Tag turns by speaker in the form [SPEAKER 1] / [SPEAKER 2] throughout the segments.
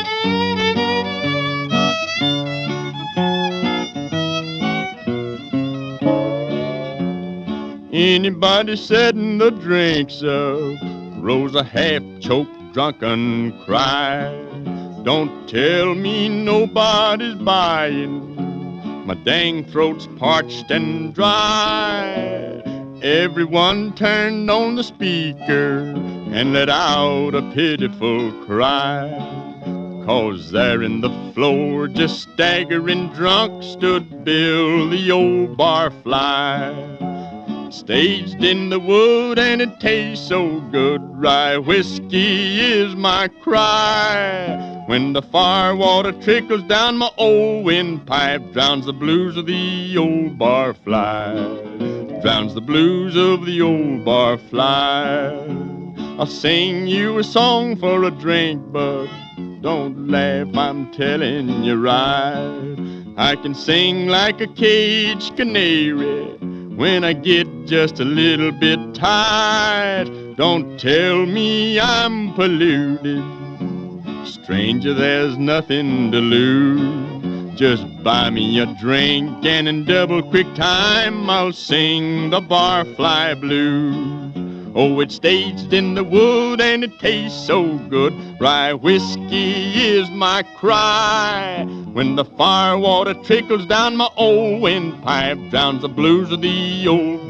[SPEAKER 1] Anybody setting the drinks up rose a half-choked drunken cry. Don't tell me nobody's buying. My dang throat's parched and dry. Everyone turned on the speaker and let out a pitiful cry. 'Cause there in the floor, just staggering drunk, stood Bill the old barfly. Staged in the wood and it tastes so good, rye whiskey is my cry. When the fire water trickles down my old windpipe, drowns the blues of the old barfly. Drowns the blues of the old barfly. I'll sing you a song for a drink, but don't laugh, I'm telling you right. I can sing like a caged canary when I get just a little bit tired. Don't tell me I'm polluted. Stranger, there's nothing to lose. Just buy me a drink and in double quick time I'll sing the barfly blues. Oh, it's staged in the wood and it tastes so good. Rye whiskey is my cry. When the fire water trickles down my old windpipe, drowns the blues of the old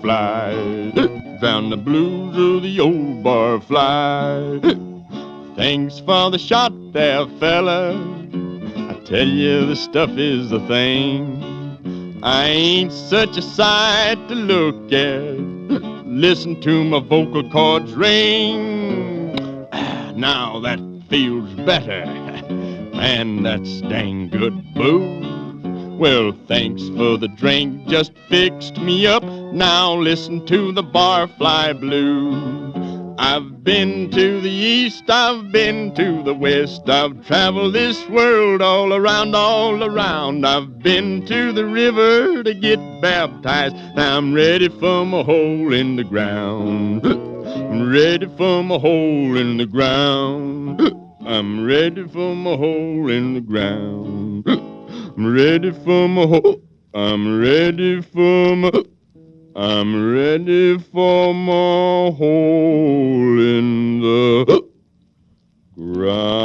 [SPEAKER 1] barfly. Drown the blues of the old barfly. Thanks for the shot there, fella. I tell you the stuff is the thing. I ain't such a sight to look at. Listen to my vocal cords ring. Now that feels better. Man, that's dang good booze. Well, thanks for the drink, just fixed me up. Now listen to the barfly blues. I've been to the east, I've been to the west, I've traveled this world all around, all around. I've been to the river to get baptized. Now I'm ready for my hole in the ground. I'm ready for my hole in the ground. I'm ready for my hole in the ground. I'm ready for my hole. I'm ready for my... I'm ready for my hole in the ground.